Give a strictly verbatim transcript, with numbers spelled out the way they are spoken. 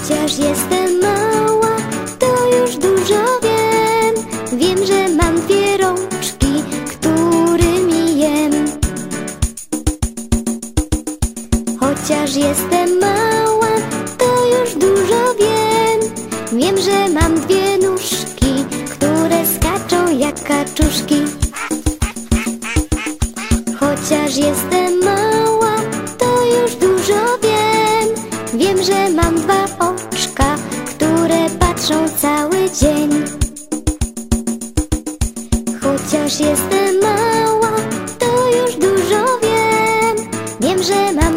Chociaż jestem mała, to już dużo wiem. Wiem, że mam dwie rączki, którymi jem. Chociaż jestem mała, to już dużo wiem. Wiem, że mam dwie nóżki, które skaczą jak kaczuszki. Chociaż jestem mała, to już dużo wiem. Wiem, że mam dwa oczka, które patrzą cały dzień. Chociaż jestem mała, to już dużo wiem. Wiem, że mam